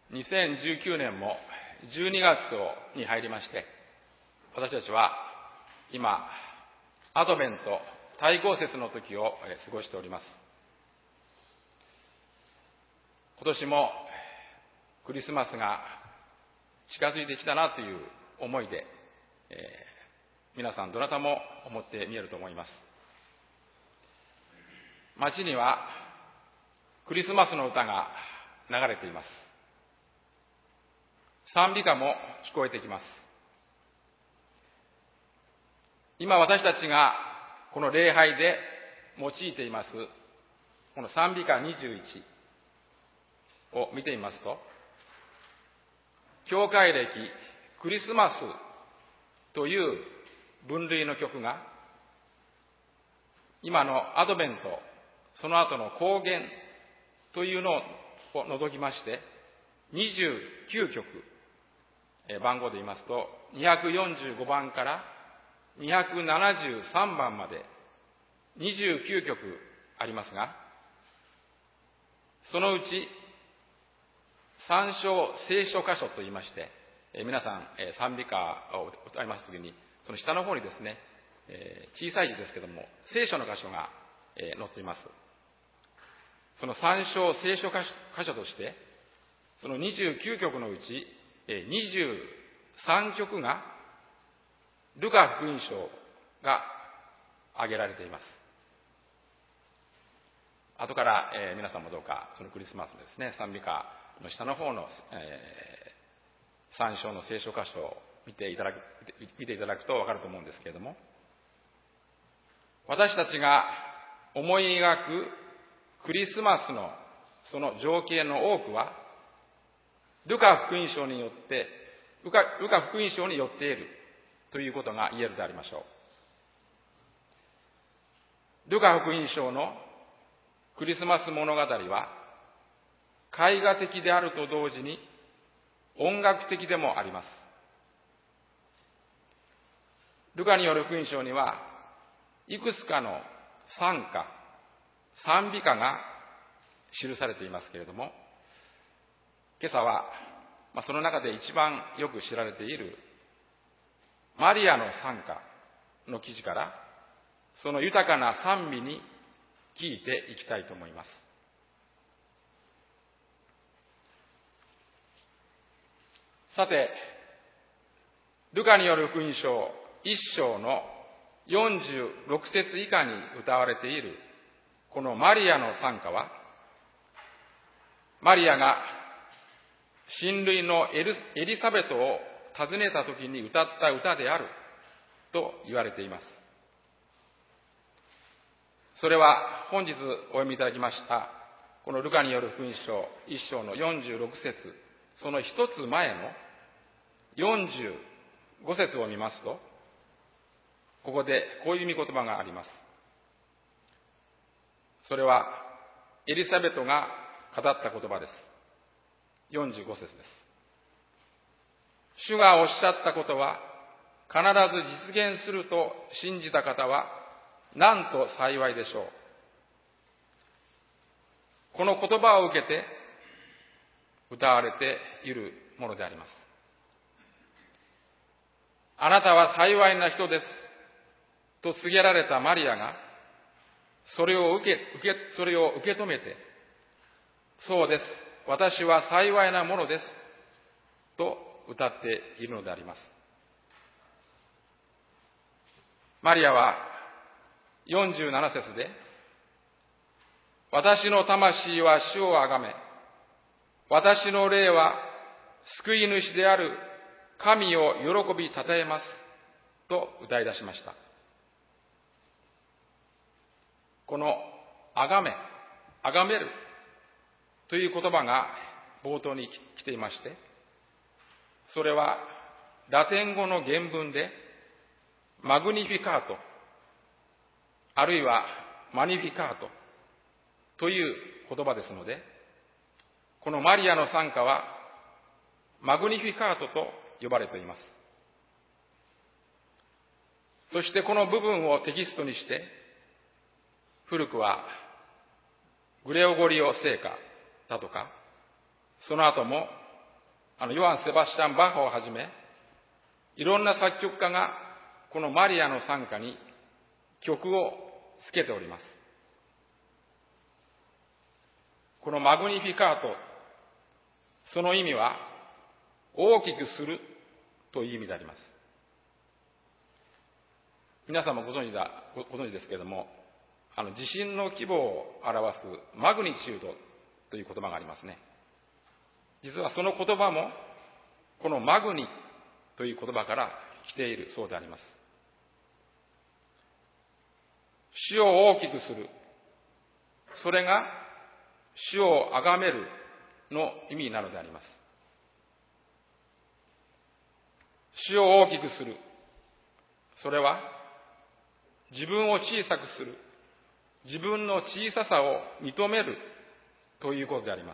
2019年も12月に入りまして、私たちは今、アドベント、対抗節の時を過ごしております。今年もクリスマスが近づいてきたなという思いで、皆さんどなたも思って見えると思います。街にはクリスマスの歌が流れています。賛美歌も聞こえてきます。今私たちがこの礼拝で用いていますこの賛美歌21を見てみますと、教会歴クリスマスという分類の曲が今のアドベント、その後の光源というのを除きまして29曲、番号で言いますと245番から273番まで29曲ありますが、そのうち参照聖書箇所と言いまして、皆さん賛美歌を歌いますときにその下の方にですね、小さい字ですけども聖書の箇所が載っています。その参照聖書箇所としてその29曲のうち23曲がルカ福音書が挙げられています。後から、皆さんもどうかそのクリスマスのですね、賛美歌の下の方の、参照の聖書箇所を見ていただくと分かると思うんですけれども、私たちが思い描くクリスマスのその情景の多くはルカ福音書によっているということが言えるでありましょう。ルカ福音書のクリスマス物語は絵画的であると同時に音楽的でもあります。ルカによる福音書にはいくつかの賛歌、賛美歌が記されていますけれども、今朝は、その中で一番よく知られているマリアの賛歌の記事からその豊かな賛美に聞いていきたいと思います。さて、ルカによる福音書1章の46節以下に歌われているこのマリアの賛歌は、マリアが親類のエリサベトを訪ねた時に歌った歌であると言われています。それは本日お読みいただきましたこのルカによる福音書1章の46節、その一つ前の45節を見ますと、ここでこういう御言葉があります。それはエリザベトが語った言葉です。45節です。主がおっしゃったことは必ず実現すると信じた方はなんと幸いでしょう。この言葉を受けて歌われているものであります。あなたは幸いな人ですと告げられたマリアがそれを受け止めて、そうです、私は幸いなものですと歌っているのであります。マリアは47節で、私の魂は主をあがめ、私の霊は救い主である神を喜びたたえますと歌い出しました。このあがめるという言葉が冒頭に来ていまして、それはラテン語の原文でマグニフィカート、あるいはマニフィカートという言葉ですので、このマリアの賛歌はマグニフィカートと呼ばれています。そしてこの部分をテキストにして、古くはグレオゴリオ聖歌だとか、その後もヨハン・セバスチャン・バッハをはじめ、いろんな作曲家がこのマリアの賛歌に曲をつけております。このマグニフィカート、その意味は大きくするという意味であります。皆さんもご存知ですけれども、地震の規模を表すマグニチュードという言葉がありますね。実はその言葉もこのマグニという言葉から来ているそうであります。主を大きくする、それが主を崇めるの意味なのであります。主を大きくする、それは自分を小さくする、自分の小ささを認めるということであります。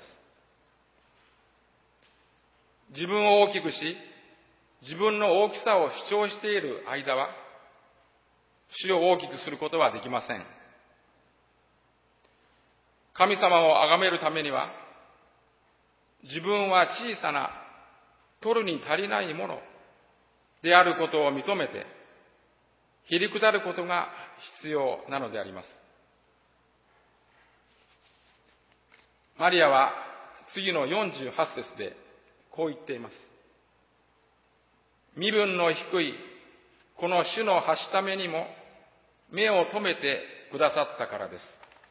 自分を大きくし、自分の大きさを主張している間は、主を大きくすることはできません。神様を崇めるためには、自分は小さな、取るに足りないものであることを認めて、へりくだることが必要なのであります。マリアは次の48節でこう言っています。身分の低いこの主のはしためにも目を留めてくださったからです。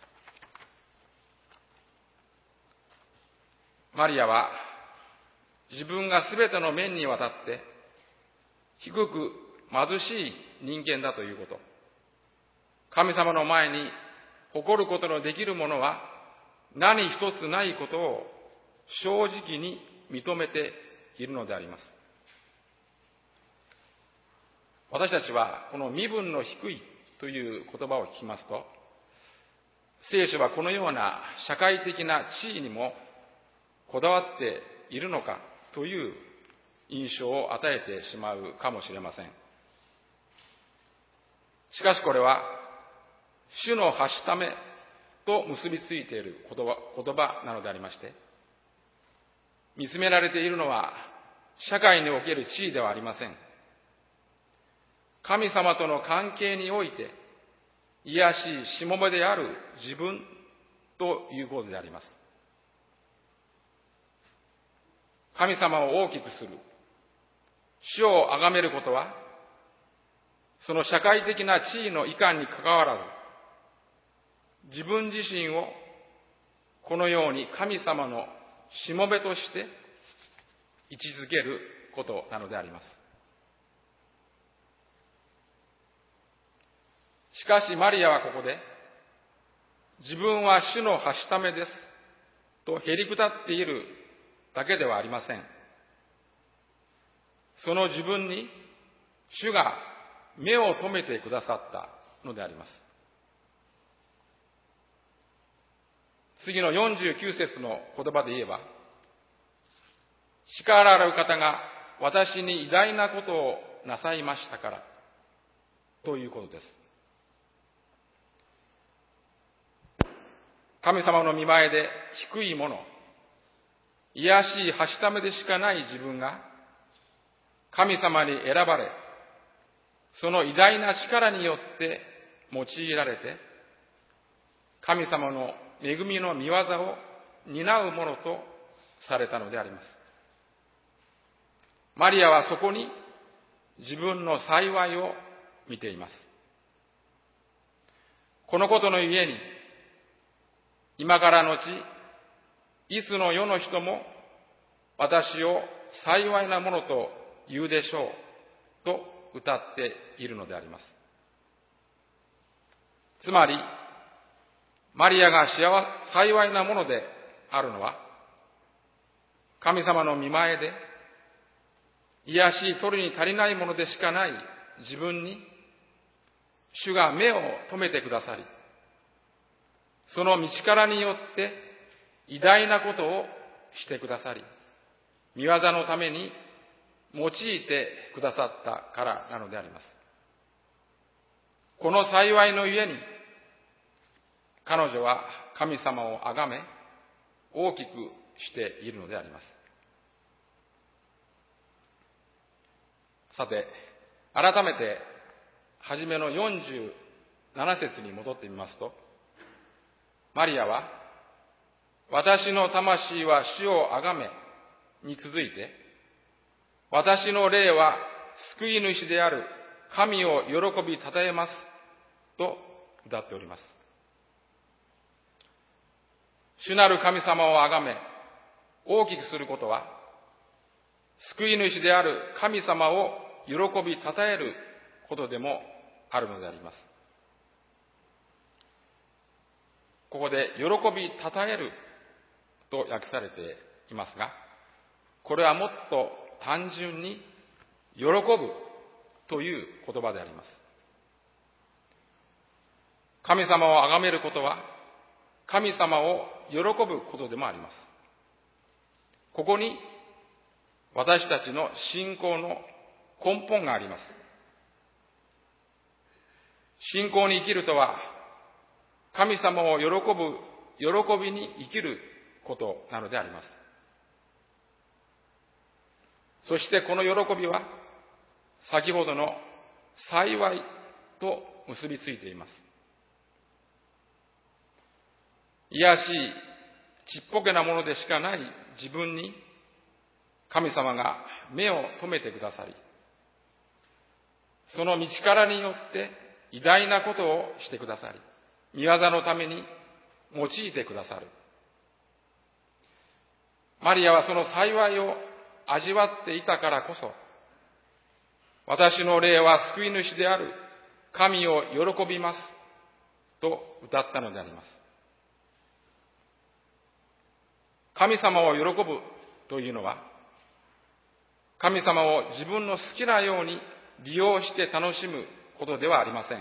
マリアは自分がすべての面にわたって低く貧しい人間だということ、神様の前に誇ることのできるものは何一つないことを正直に認めているのであります。私たちはこの身分の低いという言葉を聞きますと、聖書はこのような社会的な地位にもこだわっているのかという印象を与えてしまうかもしれません。しかしこれは主のはしためと結びついている言葉なのでありまして、見つめられているのは社会における地位ではありません。神様との関係において卑しいしもべである自分ということであります。神様を大きくする、主を崇めることは、その社会的な地位のいかんにかかわらず、自分自身をこのように神様のしもべとして位置づけることなのであります。しかしマリアはここで、自分は主のはしためですとへりくだっているだけではありません。その自分に主が目を留めてくださったのであります。次の49節の言葉で言えば、力ある方が私に偉大なことをなさいましたからということです。神様の御前で低いもの、卑しいはしためでしかない自分が神様に選ばれ、その偉大な力によって用いられて、神様の恵みの御業を担うものとされたのであります。マリアはそこに自分の幸いを見ています。このことのゆえに、今からのち、いつの世の人も私を幸いなものと言うでしょうと歌っているのであります。つまり、マリアが幸いなものであるのは、神様の御前で、卑しい取りに足りないものでしかない自分に、主が目を留めてくださり、その道からによって偉大なことをしてくださり、御業のために用いてくださったからなのであります。この幸いのゆえに、彼女は神様を崇め、大きくしているのであります。 さて、改めて、はじめの47節に戻ってみますと、マリアは、私の魂は主をあがめに続いて、私の霊は救い主である神を喜び称えますと歌っております。主なる神様をあがめ、大きくすることは、救い主である神様を喜び称えることでもあるのであります。ここで、喜び称えると訳されていますが、これはもっと単純に、喜ぶという言葉であります。神様を崇めることは、神様を喜ぶことでもあります。ここに、私たちの信仰の根本があります。信仰に生きるとは、神様を喜びに生きることなのであります。そしてこの喜びは、先ほどの幸いと結びついています。卑しい、ちっぽけなものでしかない自分に、神様が目を留めてくださり、その道からによって偉大なことをしてくださり、御業のために用いてくださる。マリアはその幸いを味わっていたからこそ、私の霊は救い主である神を喜びますと歌ったのであります。神様を喜ぶというのは、神様を自分の好きなように利用して楽しむことではありません。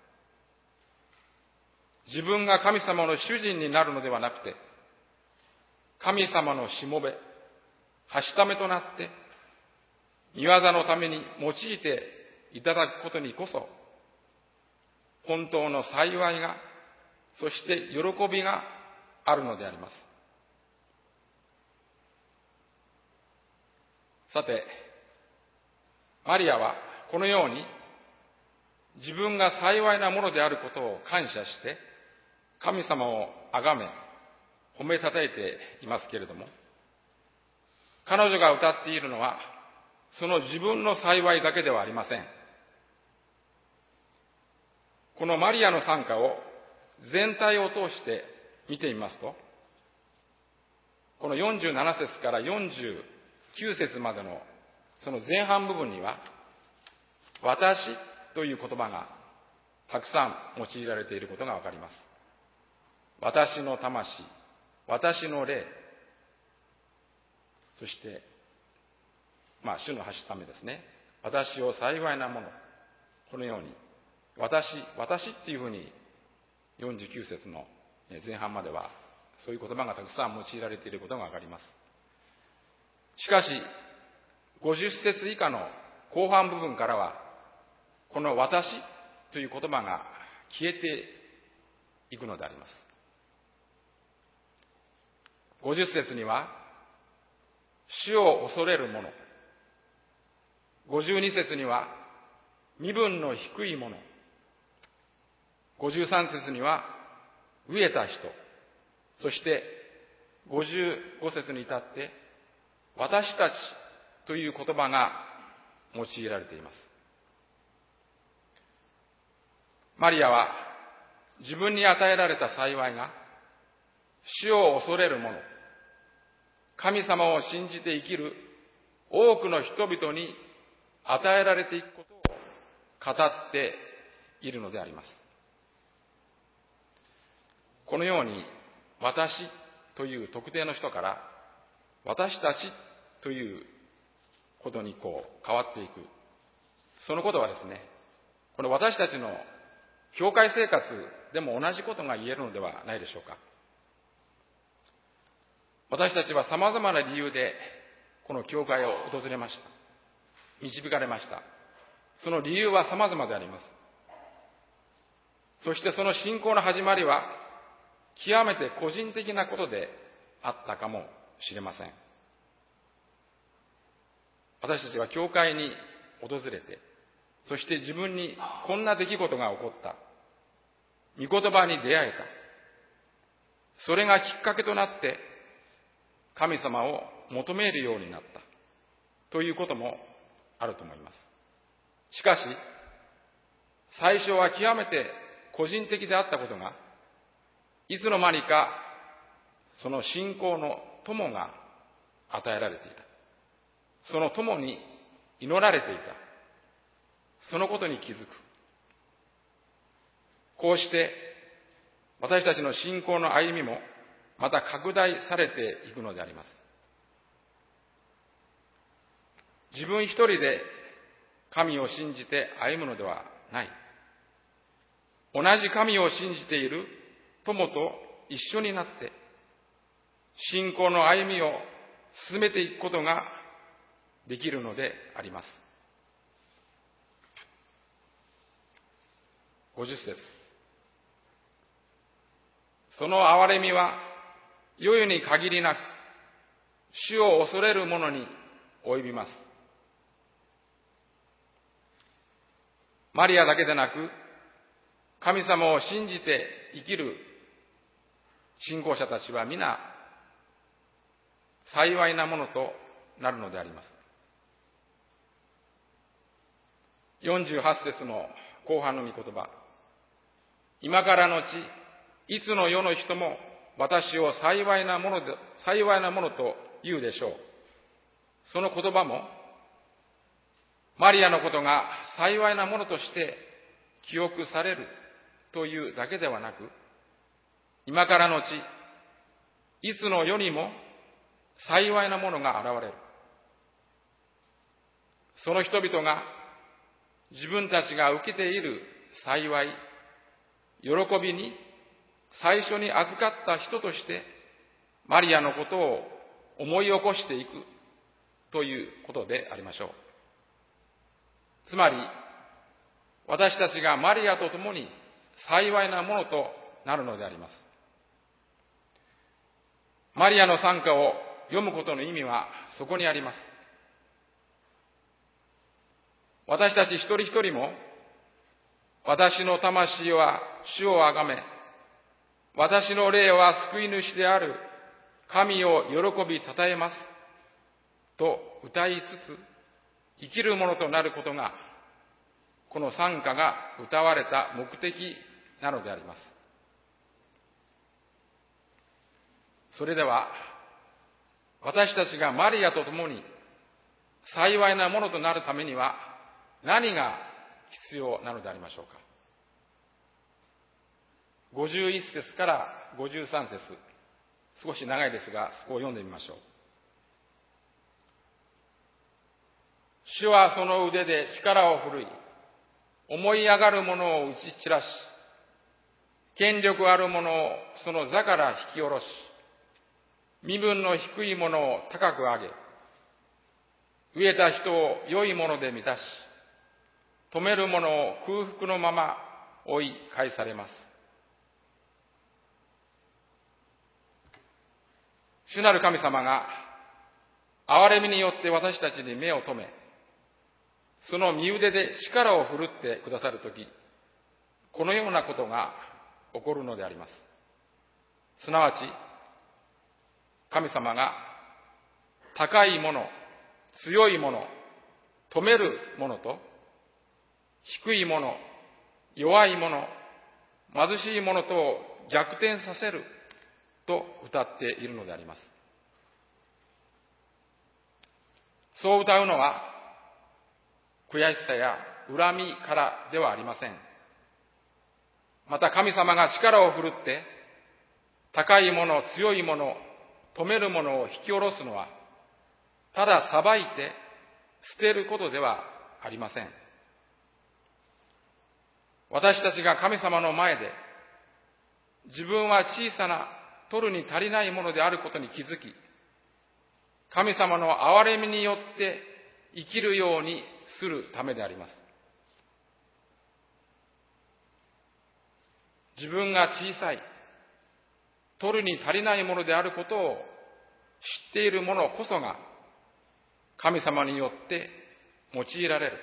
自分が神様の主人になるのではなくて、神様のしもべ、はしためとなって、御業のために用いていただくことにこそ、本当の幸いが、そして喜びがあるのであります。さて、マリアはこのように自分が幸いなものであることを感謝して、神様をあがめ、褒めたたえていますけれども、彼女が歌っているのは、その自分の幸いだけではありません。このマリアの賛歌を全体を通して見てみますと、この47節から49節までのその前半部分には、私という言葉がたくさん用いられていることがわかります。私の魂、私の霊、そして、主のはしためですね。私を幸いなもの。このように、私っていうふうに49節の前半までは、そういう言葉がたくさん用いられていることがわかります。しかし、50節以下の後半部分からは、この私という言葉が消えていくのであります。50節には、主を恐れる者。52節には、身分の低い者。53節には、飢えた人。そして、55節に至って、私たちという言葉が用いられています。マリアは、自分に与えられた幸いが、主を恐れる者、神様を信じて生きる多くの人々に与えられていくことを語っているのであります。このように、私という特定の人から、私たちということに変わっていく。そのことはですね、この私たちの教会生活でも同じことが言えるのではないでしょうか。私たちは様々な理由でこの教会を訪れました。導かれました。その理由は様々であります。そしてその信仰の始まりは極めて個人的なことであったかもしれません。私たちは教会に訪れて、そして自分にこんな出来事が起こった。御言葉に出会えた。それがきっかけとなって神様を求めるようになったということもあると思います。しかし、最初は極めて個人的であったことが、いつの間にかその信仰の友が与えられていた。その友に祈られていた。そのことに気づく。こうして私たちの信仰の歩みもまた拡大されていくのであります。自分一人で神を信じて歩むのではない。同じ神を信じている友と一緒になって信仰の歩みを進めていくことができるのであります。50節。その憐れみは世々に限りなく主を恐れる者に及びます。マリアだけでなく、神様を信じて生きる信仰者たちは皆幸いなものとなるのであります。48節の後半の御言葉。今からのち、いつの世の人も私を幸いなものと言うでしょう。その言葉も、マリアのことが幸いなものとして記憶されるというだけではなく、今からのち、いつの世にも幸いなものが現れる。その人々が自分たちが受けている幸い、喜びに最初に預かった人としてマリアのことを思い起こしていくということでありましょう。つまり、私たちがマリアと共に幸いなものとなるのであります。マリアの賛歌を読むことの意味はそこにあります。私たち一人一人も、私の魂は主をあがめ、私の霊は救い主である神を喜びたたえますと歌いつつ生きるものとなることが、この賛歌が歌われた目的なのであります。それでは、私たちがマリアと共に幸いなものとなるためには何が必要なのでありましょうか。51節から53節、少し長いですが、そこを読んでみましょう。主はその腕で力を振るい、思い上がる者を打ち散らし、権力ある者をその座から引き下ろし、身分の低い者を高く上げ、飢えた人を良いもので満たし、富める者を空腹のまま追い返されます。主なる神様が憐れみによって私たちに目を留め、その身腕で力を振るってくださるとき、このようなことが起こるのであります。すなわち、神様が高いもの、強いもの、富めるものと、低いもの、弱いもの、貧しいものとを逆転させると歌っているのであります。そう歌うのは悔しさや恨みからではありません。また神様が力を振るって高いもの、強いもの、富めるものを引き下ろすのは、ただ裁いて捨てることではありません。私たちが神様の前で自分は小さな取るに足りないものであることに気づき、神様の憐れみによって生きるようにするためであります。自分が小さい、取るに足りないものであることを知っている者こそが、神様によって用いられる。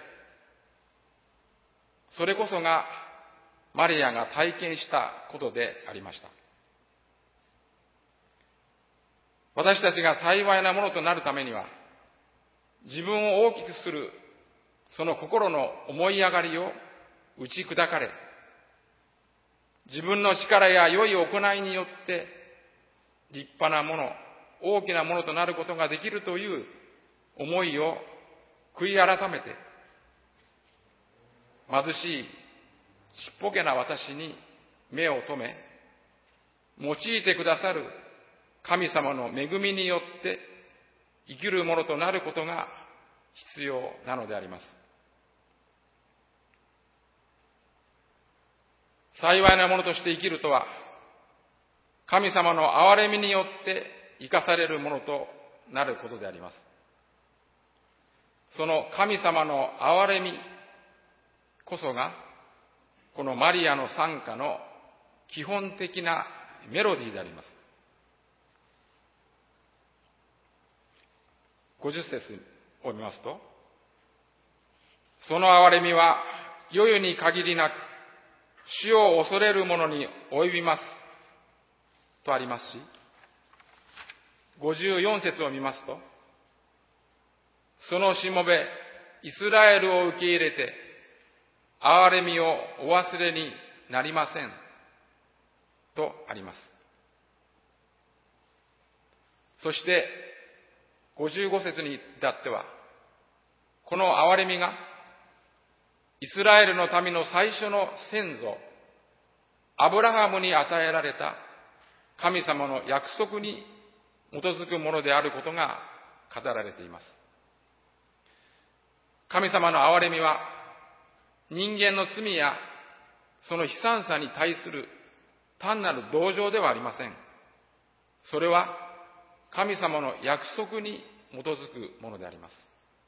それこそがマリアが体験したことでありました。私たちが幸いなものとなるためには、自分を大きくするその心の思い上がりを打ち砕かれ、自分の力や良い行いによって立派なもの、大きなものとなることができるという思いを悔い改めて、貧しいちっぽけな私に目を留め、用いてくださる神様の恵みによって生きるものとなることが必要なのであります。幸いなものとして生きるとは、神様の憐れみによって生かされるものとなることであります。その神様の憐れみこそが、このマリアの賛歌の基本的なメロディーであります。50節を見ますと、その憐れみは世々に限りなく、主を恐れる者に及びますとありますし、54節を見ますと、そのしもべイスラエルを受け入れて憐れみをお忘れになりませんとあります。そして55節に至っては、この憐れみがイスラエルの民の最初の先祖アブラハムに与えられた神様の約束に基づくものであることが語られています。神様の憐れみは人間の罪やその悲惨さに対する単なる同情ではありません。それは神様の約束に基づくものであります。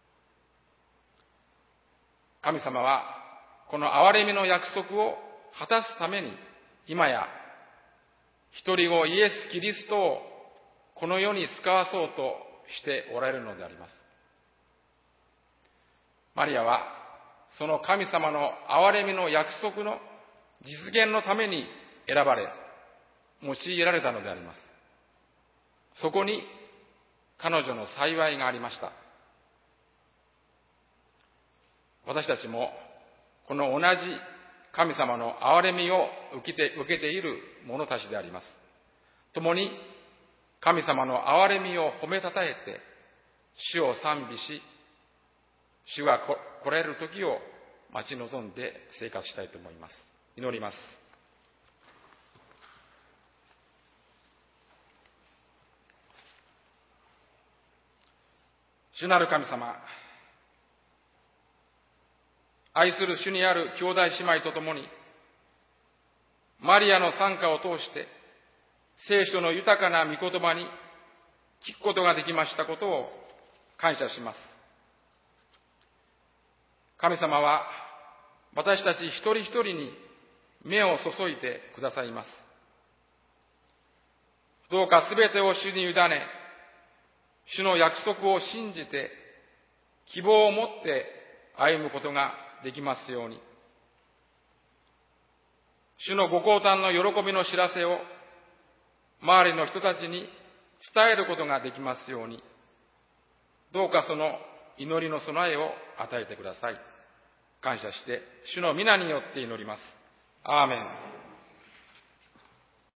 神様はこの憐れみの約束を果たすために、今や一人子イエス・キリストをこの世に使わそうとしておられるのであります。マリアはその神様の憐れみの約束の実現のために選ばれ、用いられたのであります。そこに彼女の幸いがありました。私たちもこの同じ神様の憐れみを受けている者たちであります。共に神様の憐れみを褒めたたえて主を賛美し、主が来られる時を待ち望んで生活したいと思います。祈ります。主なる神様、愛する主にある兄弟姉妹と共に、マリアの賛歌を通して聖書の豊かな御言葉に聞くことができましたことを感謝します。神様は私たち一人一人に目を注いでくださいます。どうかすべてを主に委ね、主の約束を信じて希望を持って歩むことができますように。主のご降誕の喜びの知らせを周りの人たちに伝えることができますように。どうかその祈りの備えを与えてください。感謝して主の皆によって祈ります。アーメン。